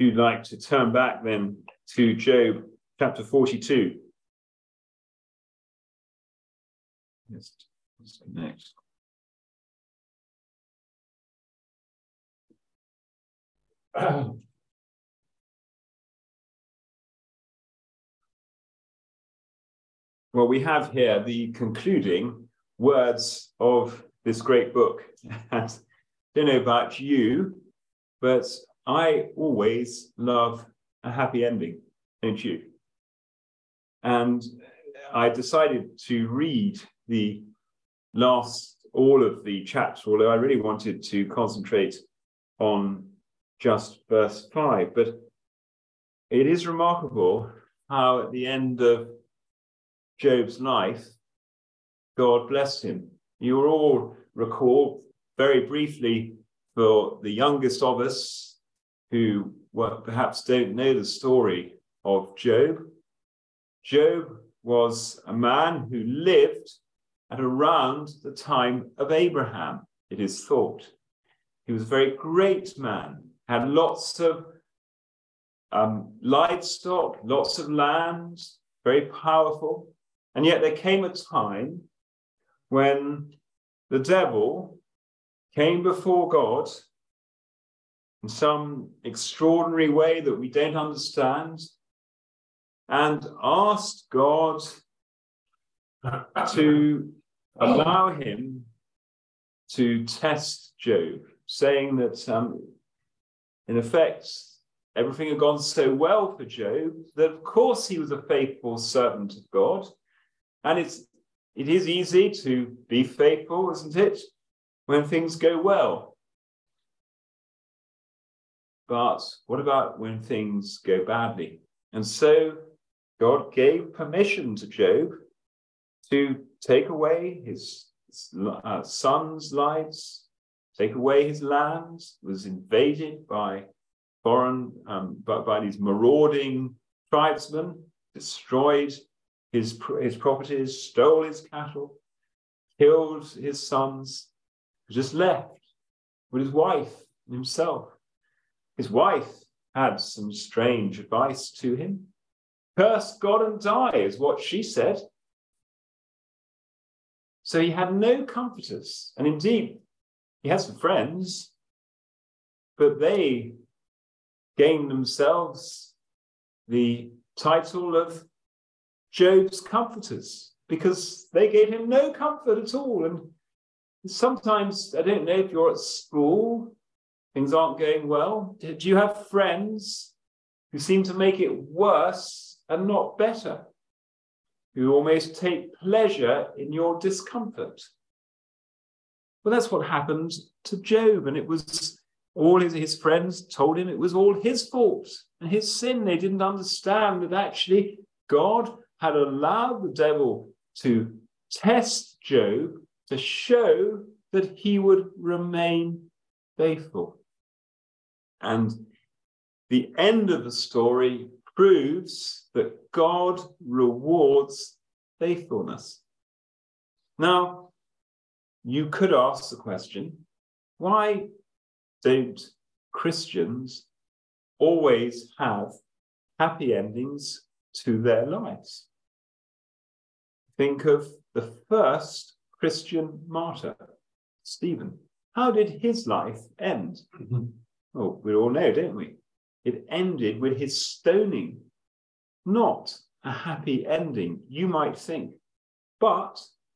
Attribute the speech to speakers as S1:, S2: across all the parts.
S1: you'd like to turn back then to Job chapter 42. Let's next. Well, we have here the concluding words of this great book. And I don't know about you, but I always love a happy ending, don't you? And I decided to read all of the chapter, although I really wanted to concentrate on just verse 5. But it is remarkable how at the end of Job's life, God blessed him. You will all recall very briefly for the youngest of us who perhaps don't know the story of Job. Job was a man who lived at around the time of Abraham, it is thought. He was a very great man, had lots of livestock, lots of land, very powerful. And yet there came a time when the devil came before God in some extraordinary way that we don't understand and asked God to allow him to test Job, saying that in effect, everything had gone so well for Job that of course he was a faithful servant of God. And it is easy to be faithful, isn't it, when things go well? But what about when things go badly? And so God gave permission to Job to take away his sons' lives, take away his land, was invaded by by these marauding tribesmen, destroyed his properties, stole his cattle, killed his sons, just left with his wife and himself. His wife had some strange advice to him. Curse God and die is what she said. So he had no comforters. And indeed, he had some friends, but they gained themselves the title of Job's comforters because they gave him no comfort at all. And sometimes, I don't know if you're at school, things aren't going well. Do you have friends who seem to make it worse and not better, who almost take pleasure in your discomfort? Well, that's what happened to Job. And it was all his friends told him it was all his fault and his sin. They didn't understand that actually God had allowed the devil to test Job to show that he would remain faithful. And the end of the story proves that God rewards faithfulness. Now, you could ask the question, why don't Christians always have happy endings to their lives? Think of the first Christian martyr, Stephen. How did his life end? Oh, we all know, don't we? It ended with his stoning. Not a happy ending, you might think. But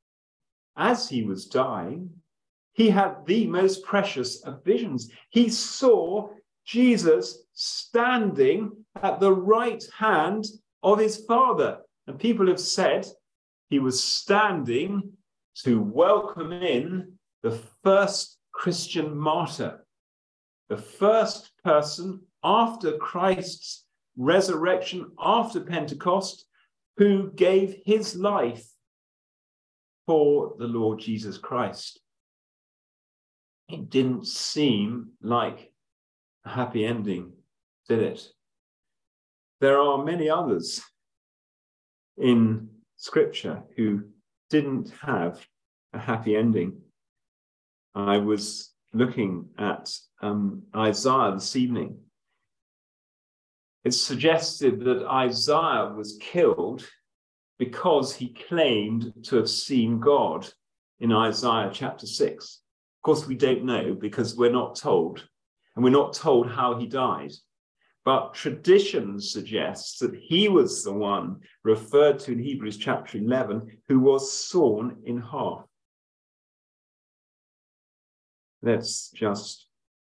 S1: as he was dying, he had the most precious of visions. He saw Jesus standing at the right hand of his Father. And people have said he was standing to welcome in the first Christian martyr, the first person after Christ's resurrection, after Pentecost, who gave his life for the Lord Jesus Christ. It didn't seem like a happy ending, did it? There are many others in Scripture who didn't have a happy ending. I was looking at Isaiah this evening, It's suggested that Isaiah was killed because he claimed to have seen God in Isaiah chapter 6. Of course, we don't know because we're not told, and we're not told how he died. But tradition suggests that he was the one referred to in Hebrews chapter 11 who was sawn in half. Let's just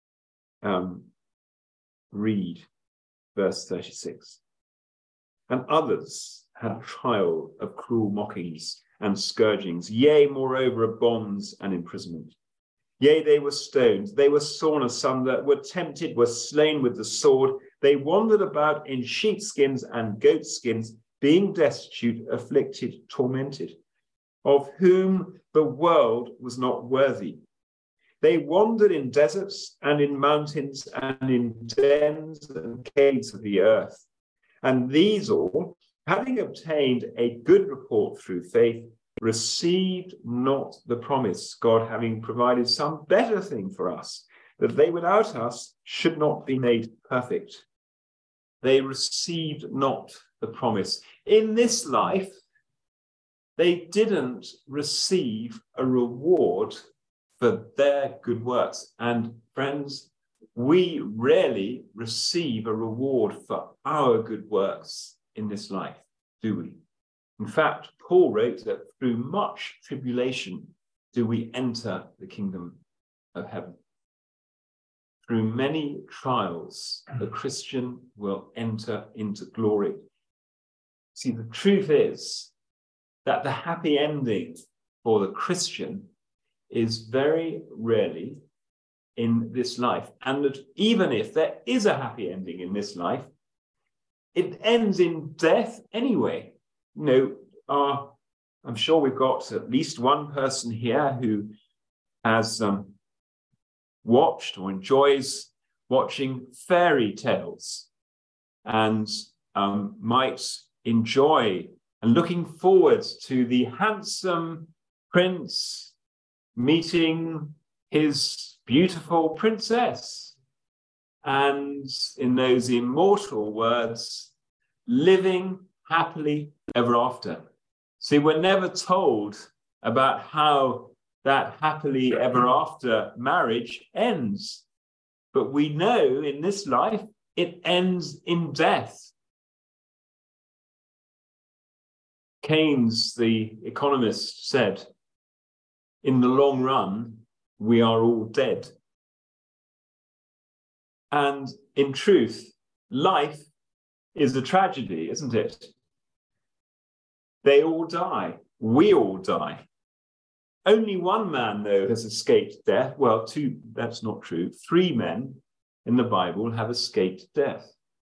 S1: read verse 36. And others had trial of cruel mockings and scourgings, yea, moreover, of bonds and imprisonment. Yea, they were stoned, they were sawn asunder, were tempted, were slain with the sword. They wandered about in sheepskins and goatskins, being destitute, afflicted, tormented, of whom the world was not worthy. They wandered in deserts and in mountains and in dens and caves of the earth. And these all, having obtained a good report through faith, received not the promise, God having provided some better thing for us, that they without us should not be made perfect. They received not the promise. In this life, they didn't receive a reward for their good works. And friends, we rarely receive a reward for our good works in this life, do we? In fact, Paul wrote that through much tribulation do we enter the kingdom of heaven. Through many trials, the Christian will enter into glory. See, the truth is that the happy ending for the Christian is very rarely in this life. And that even if there is a happy ending in this life, it ends in death anyway. You know, I'm sure we've got at least one person here who has watched or enjoys watching fairy tales and might enjoy and looking forward to the handsome prince meeting his beautiful princess, and in those immortal words, living happily ever after. See, we're never told about how that happily ever after marriage ends, but we know in this life it ends in death. Keynes, the economist, said, in the long run, we are all dead. And in truth, life is a tragedy, isn't it? They all die. We all die. Only one man, though, has escaped death. Well, two, that's not true. 3 men in the Bible have escaped death.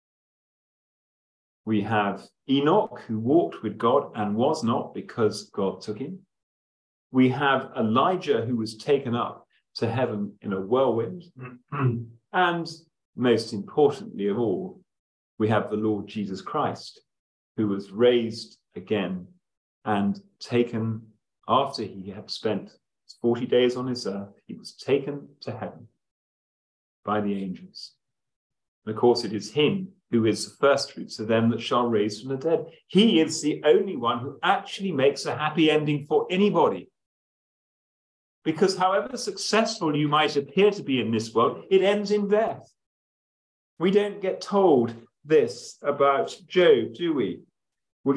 S1: We have Enoch, who walked with God and was not because God took him. We have Elijah, who was taken up to heaven in a whirlwind. And most importantly of all, we have the Lord Jesus Christ, who was raised again and taken after he had spent 40 days on his earth. He was taken to heaven by the angels. And of course, it is him who is the first fruits of them that shall raise from the dead. He is the only one who actually makes a happy ending for anybody. Because however successful you might appear to be in this world, it ends in death. We don't get told this about Job, do we? We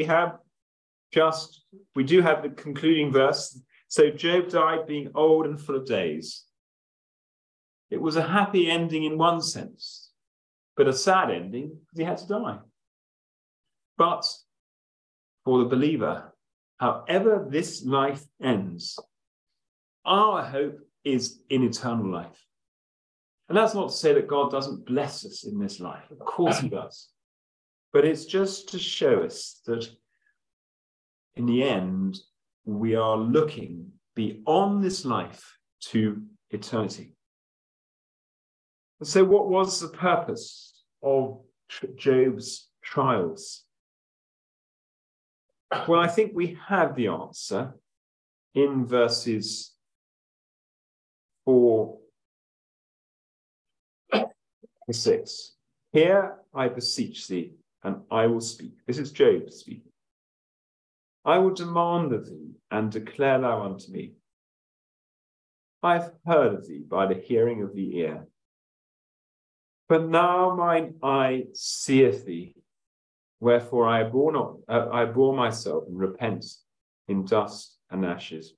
S1: do have the concluding verse. So Job died being old and full of days. It was a happy ending in one sense, but a sad ending because he had to die. But for the believer, however this life ends, our hope is in eternal life. And that's not to say that God doesn't bless us in this life. Of course he does. But it's just to show us that in the end, we are looking beyond this life to eternity. And so what was the purpose of Job's trials? Well, I think we have the answer in verses 4 to 6. Hear, I beseech thee, and I will speak. This is Job speaking. I will demand of thee, and declare thou unto me. I have heard of thee by the hearing of the ear. But now mine eye seeth thee, wherefore I bore myself and repent in dust and ashes.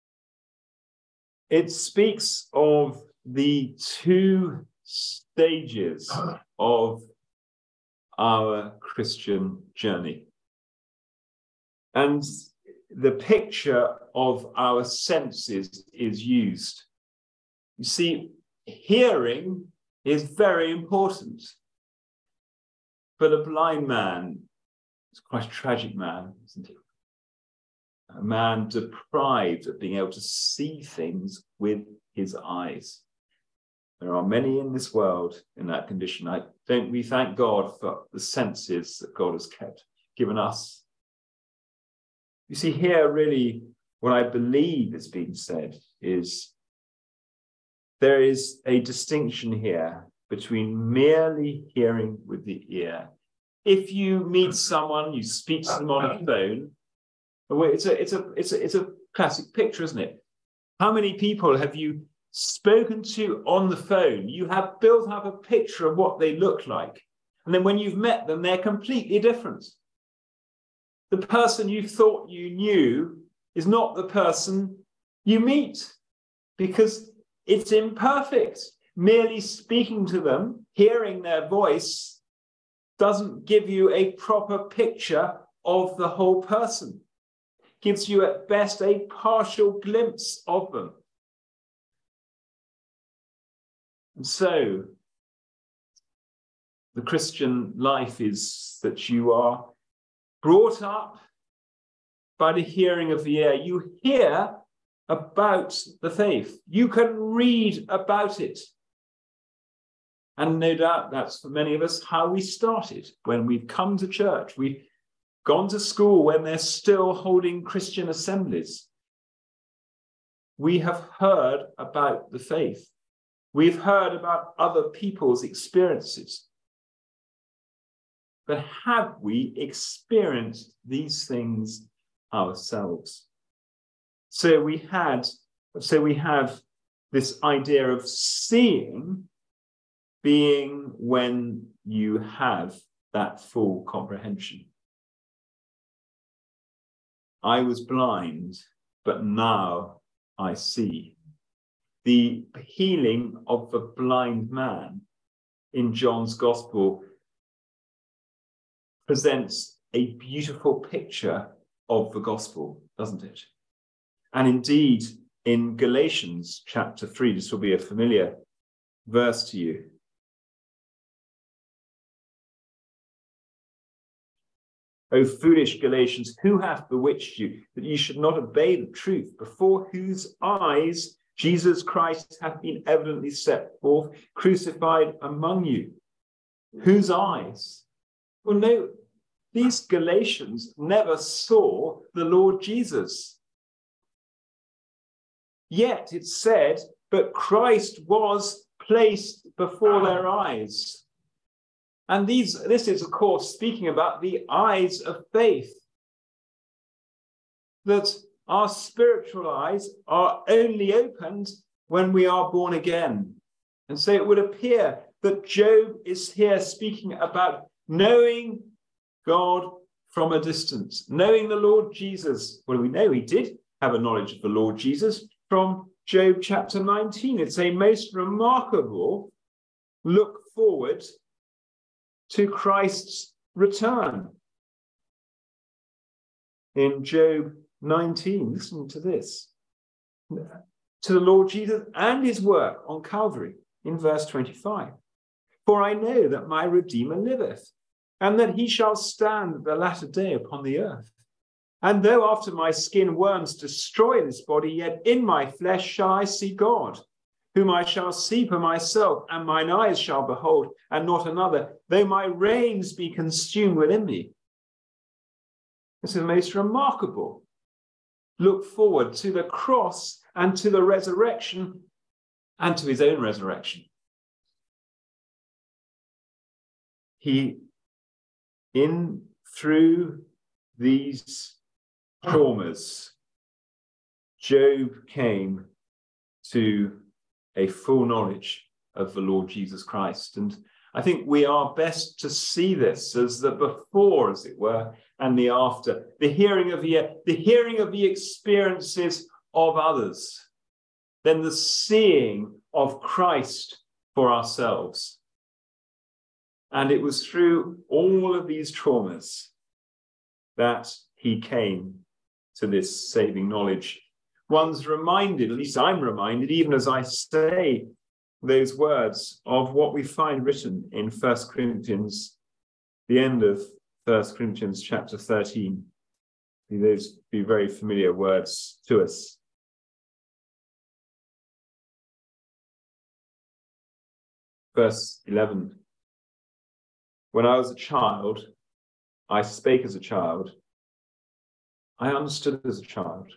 S1: It speaks of the two stages of our Christian journey. And the picture of our senses is used. You see, hearing is very important. But a blind man is quite a tragic man, isn't he? A man deprived of being able to see things with his eyes. There are many in this world in that condition. We thank God for the senses that God has given us. You see, here really what I believe is being said is there is a distinction here between merely hearing with the ear. If you meet someone, you speak to them on a phone, it's a classic picture, isn't it? How many people have you spoken to on the phone? You have built up a picture of what they look like. And then when you've met them, they're completely different. The person you thought you knew is not the person you meet because it's imperfect. Merely speaking to them, hearing their voice, doesn't give you a proper picture of the whole person. Gives you at best a partial glimpse of them. And so, the Christian life is that you are brought up by the hearing of the ear. You hear about the faith. You can read about it. And no doubt that's for many of us how we started when we've come to church. We've gone to school when they're still holding Christian assemblies. We have heard about the faith. We've heard about other people's experiences. But have we experienced these things ourselves? So we have this idea of seeing being when you have that full comprehension. I was blind, but now I see. The healing of the blind man in John's Gospel presents a beautiful picture of the gospel, doesn't it? And indeed, in Galatians chapter 3, this will be a familiar verse to you. O foolish Galatians, who hath bewitched you, that ye should not obey the truth, before whose eyes Jesus Christ hath been evidently set forth, crucified among you? Whose eyes? Well, no, these Galatians never saw the Lord Jesus. Yet it said, but Christ was placed before their eyes. And this is, of course, speaking about the eyes of faith. That our spiritual eyes are only opened when we are born again. And so it would appear that Job is here speaking about knowing God from a distance, knowing the Lord Jesus. Well, we know he did have a knowledge of the Lord Jesus from Job chapter 19. It's a most remarkable look forward to Christ's return. In Job 19, listen to this. To the Lord Jesus and his work on Calvary in verse 25. For I know that my Redeemer liveth, and that he shall stand at the latter day upon the earth. And though after my skin worms destroy this body, yet in my flesh shall I see God, whom I shall see for myself, and mine eyes shall behold, and not another, though my reins be consumed within me. This is most remarkable. Look forward to the cross and to the resurrection and to his own resurrection. through these traumas, Job came to a full knowledge of the Lord Jesus Christ. And I think we are best to see this as the before, as it were, and the after, the hearing of the experiences of others, then the seeing of Christ for ourselves. And it was through all of these traumas that he came to this saving knowledge. One's reminded, at least I'm reminded, even as I say those words, of what we find written in 1 Corinthians, the end of 1 Corinthians chapter 13. Those be very familiar words to us. Verse 11. When I was a child, I spake as a child. I understood as a child.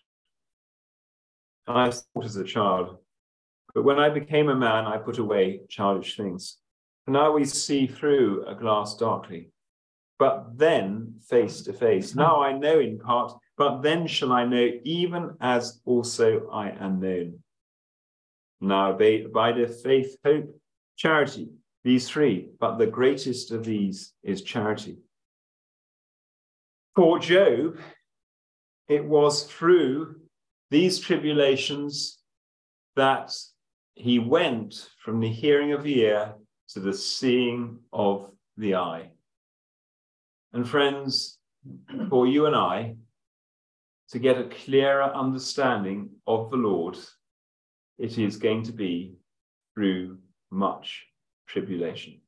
S1: I thought as a child. But when I became a man, I put away childish things. And now we see through a glass darkly, but then face to face. Now I know in part, but then shall I know, even as also I am known. Now abideth faith, hope, charity, these three, but the greatest of these is charity. For Job, it was through these tribulations that he went from the hearing of the ear to the seeing of the eye. And friends, for you and I to get a clearer understanding of the Lord, it is going to be through much tribulation.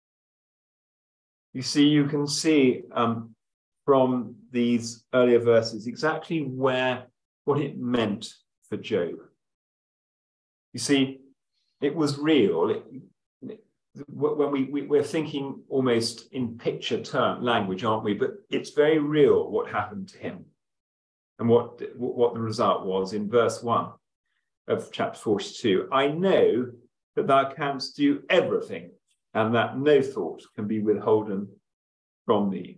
S1: You see, you can see from these earlier verses exactly what it meant for Job. You see, it was real. When we're thinking almost in picture term language, aren't we? But it's very real what happened to him and what the result was in verse 1 of chapter 42. I know that thou canst do everything, and that no thought can be withholden from thee.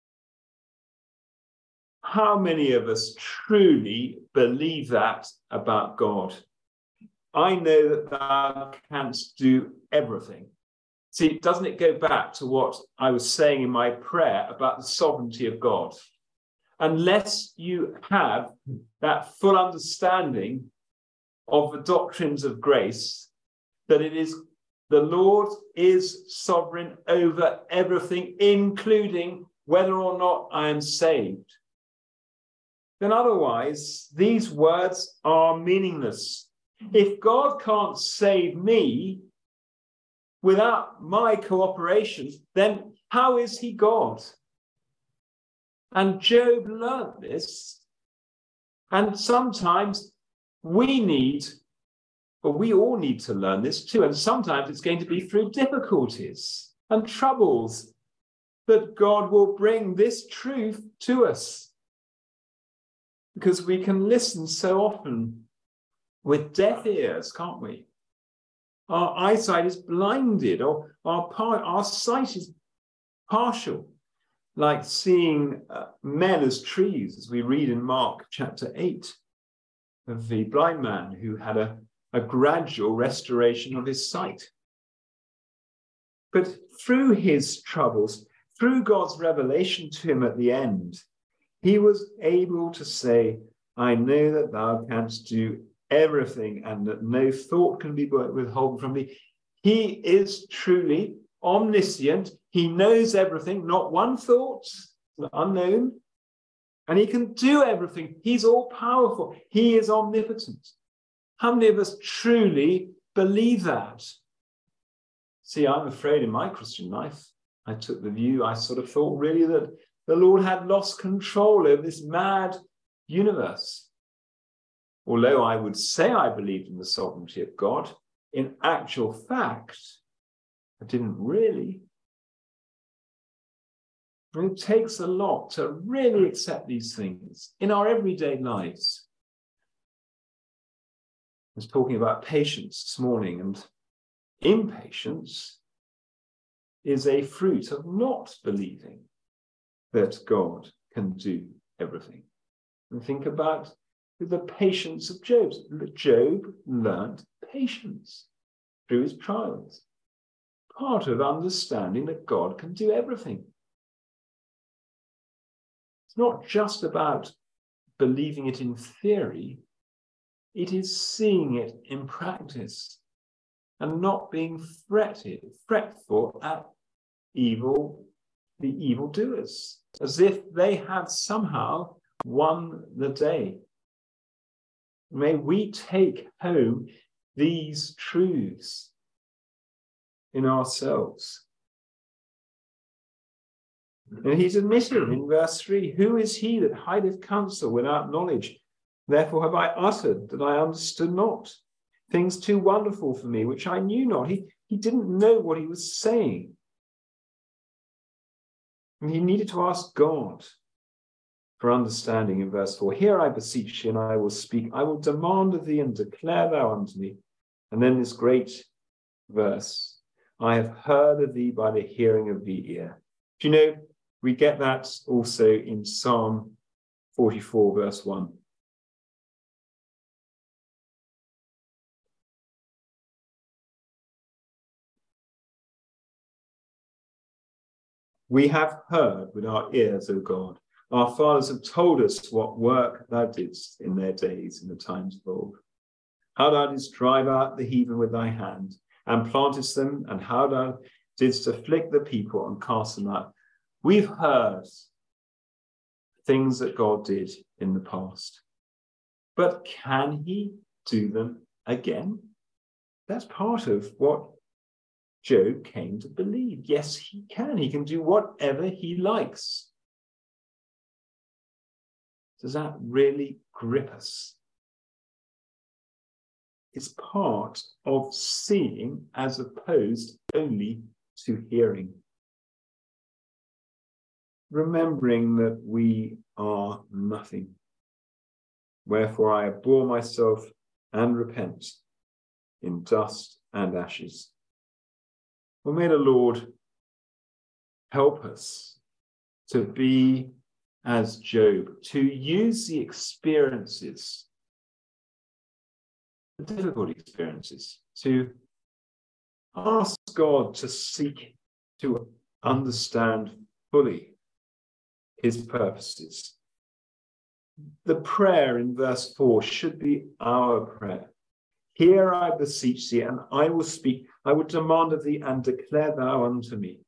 S1: How many of us truly believe that about God? I know that thou canst do everything. See, doesn't it go back to what I was saying in my prayer about the sovereignty of God? Unless you have that full understanding of the doctrines of grace, that it is the Lord is sovereign over everything, including whether or not I am saved, then otherwise these words are meaningless. If God can't save me without my cooperation, then how is he God? And Job learned this. And sometimes we all need to learn this too. And sometimes it's going to be through difficulties and troubles that God will bring this truth to us. Because we can listen so often with deaf ears, can't we? Our eyesight is blinded, or our sight is partial, like seeing men as trees, as we read in Mark chapter 8, of the blind man who had a gradual restoration of his sight. But through his troubles, through God's revelation to him at the end, he was able to say, I know that thou canst do everything and that no thought can be withholden from thee. He is truly omniscient. He knows everything, not one thought, unknown. And he can do everything. He's all powerful. He is omnipotent. How many of us truly believe that? See, I'm afraid in my Christian life, I took the view, I sort of thought really that the Lord had lost control over this mad universe. Although I would say I believed in the sovereignty of God, in actual fact, I didn't really. And it takes a lot to really accept these things in our everyday lives. I was talking about patience this morning, and impatience is a fruit of not believing that God can do everything. And think about the patience of Job. Job learned patience through his trials. Part of understanding that God can do everything. It's not just about believing it in theory, it is seeing it in practice and not being fretful at the evildoers, as if they have somehow won the day. May we take home these truths in ourselves. And he's admitted in verse 3, who is he that hideth counsel without knowledge? Therefore have I uttered that I understood not. Things too wonderful for me, which I knew not. He didn't know what he was saying. And he needed to ask God for understanding in verse 4. Here I beseech thee, and I will speak. I will demand of thee, and declare thou unto me. And then this great verse, I have heard of thee by the hearing of the ear. Do you know, we get that also in Psalm 44, verse 1. We have heard with our ears, O God. Our fathers have told us what work thou didst in their days, in the times of old. How thou didst drive out the heathen with thy hand, and plantest them, and how thou didst afflict the people and cast them out. We've heard things that God did in the past. But can he do them again? That's part of what Job came to believe. Yes, he can. He can do whatever he likes. Does that really grip us? It's part of seeing as opposed only to hearing. Remembering that we are nothing. Wherefore I abhor myself and repent in dust and ashes. Well, may the Lord help us to be as Job, to use the experiences, the difficult experiences, to ask God to seek to understand fully his purposes. The prayer in verse 4 should be our prayer. Here I beseech thee, and I will speak. I will demand of thee, and declare thou unto me.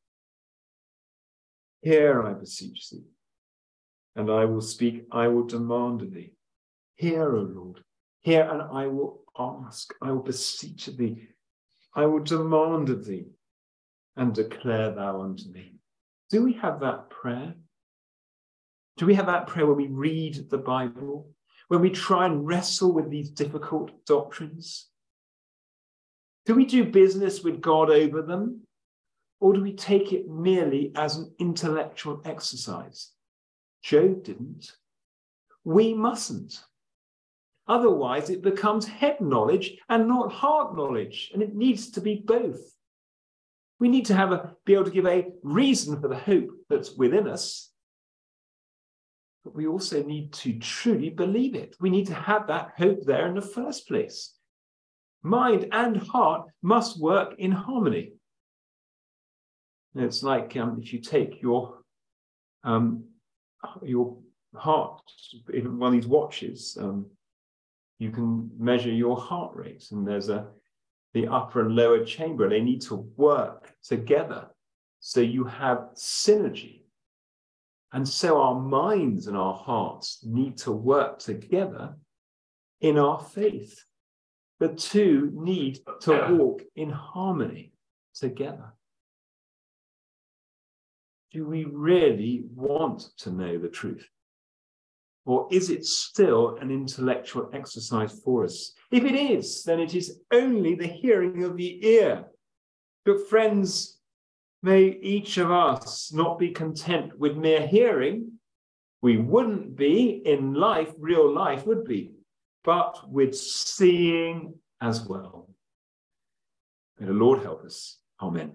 S1: Here I beseech thee, and I will speak. I will demand of thee. Hear, O Lord. Hear, and I will ask. I will beseech of thee. I will demand of thee, and declare thou unto me. Do we have that prayer? Do we have that prayer when we read the Bible? When we try and wrestle with these difficult doctrines? Do we do business with God over them? Or do we take it merely as an intellectual exercise? Job didn't. We mustn't. Otherwise, it becomes head knowledge and not heart knowledge, and it needs to be both. We need to be able to give a reason for the hope that's within us, but we also need to truly believe it. We need to have that hope there in the first place. Mind and heart must work in harmony. It's like if you take your heart, in one of these watches, you can measure your heart rate, and there's the upper and lower chamber. They need to work together, so you have synergy. And so our minds and our hearts need to work together in our faith. The two need to walk in harmony together. Do we really want to know the truth? Or is it still an intellectual exercise for us? If it is, then it is only the hearing of the ear. But friends, may each of us not be content with mere hearing. We wouldn't be in life, real life would be, but with seeing as well. May the Lord help us. Amen.